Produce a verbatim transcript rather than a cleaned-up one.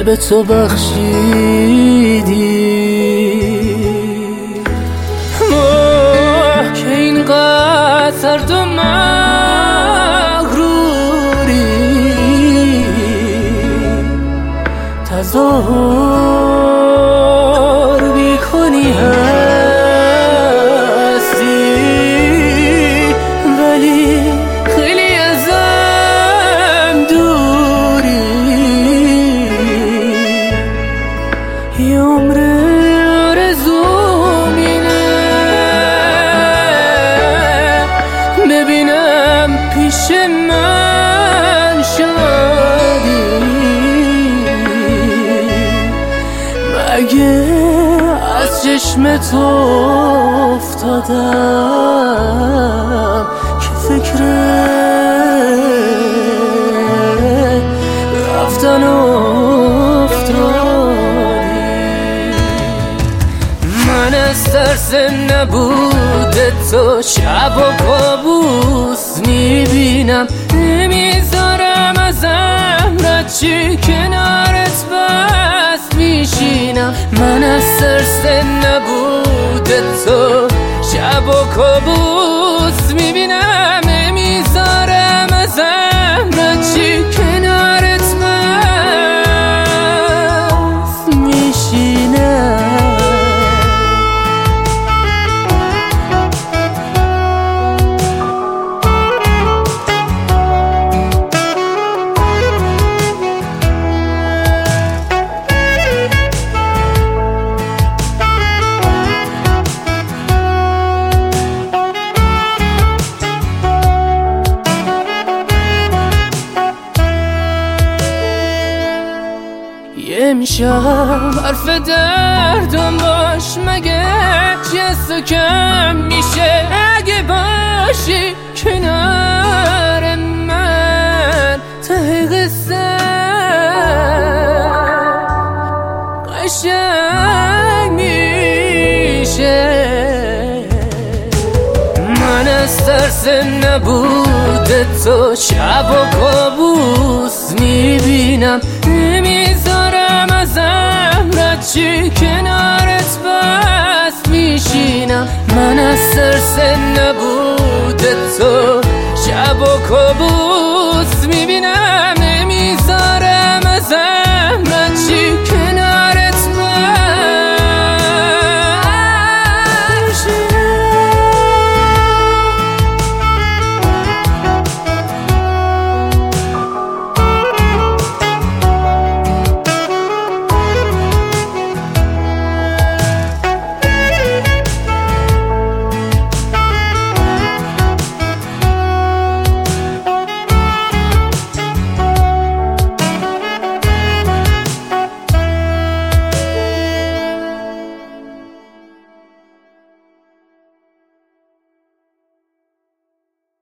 به تو بخشیدی. ما که اینقدر سرد و مغروری تظاهر بیکنی هستی، ولی خیلی ازم دوری. یه عمر آرزوم اینه ببینم پیش من شادی، مگه از چشم تو افتادم که فکر رفتن افتادی. من از ترس نبود تو شب و کابوس میبینم، نمیذارم ازم رد چی کنارت بس میشینم. من از ترس نبود تو شب و کابوس میبینم، نمیذارم ازم رد چی کنارت بس میشینم. امشب حرف دردم باش، مگه جست و کم میشه اگه باشی کنار من. ته قصه قشنگ میشه. من از ترس نبود تو شب و کابوس میبینم، نمیذارم ازم رد چی کنارت بس میشینم. من از ترس نبود تو شب و کابوس